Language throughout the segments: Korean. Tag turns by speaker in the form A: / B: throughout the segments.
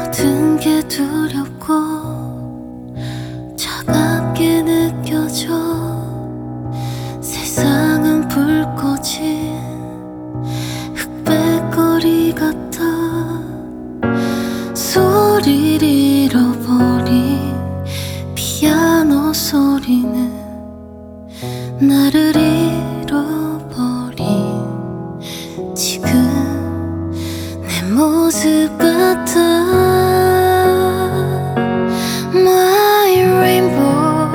A: 모든 게 두렵고 차갑게 느껴져. 세상은 불꽃인 흑백거리 같아. 소리를 잃어버린 피아노 소리는 나를 잃어버린 지금 내 모습 같아. My rainbow,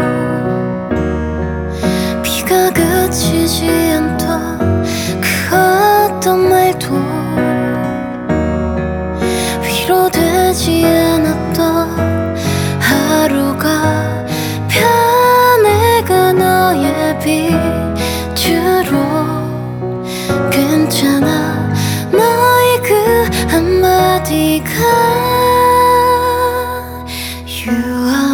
A: 비가 그치지 않던 그 어떤 말도 위로되지 않았던 하루가 변해가 너의 빛으로. 괜찮아 너의 그 한마디가 You are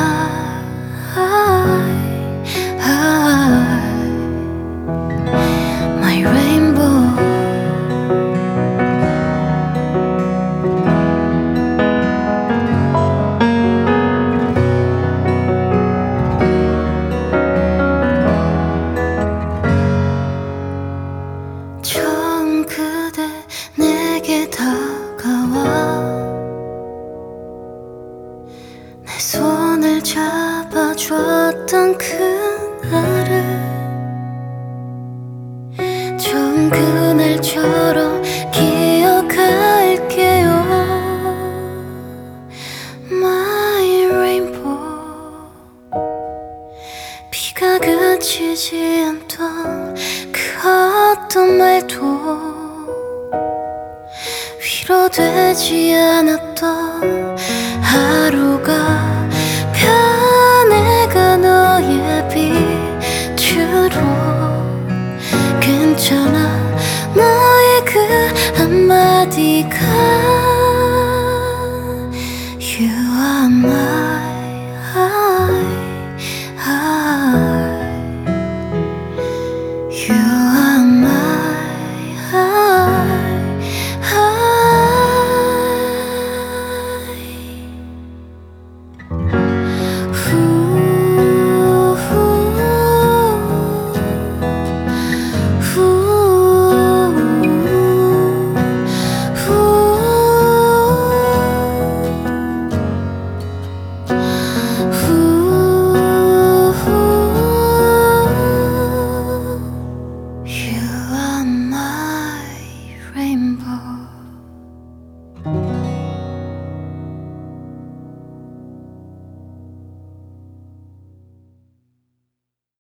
A: my rainbow. 처음 그대 내게 다가와 내 손을 잡아줬던 그날을 처음 그날처럼 기억할게요. My rainbow, 비가 그치지 않던 그 어떤 말도 위로되지 않았던 하루가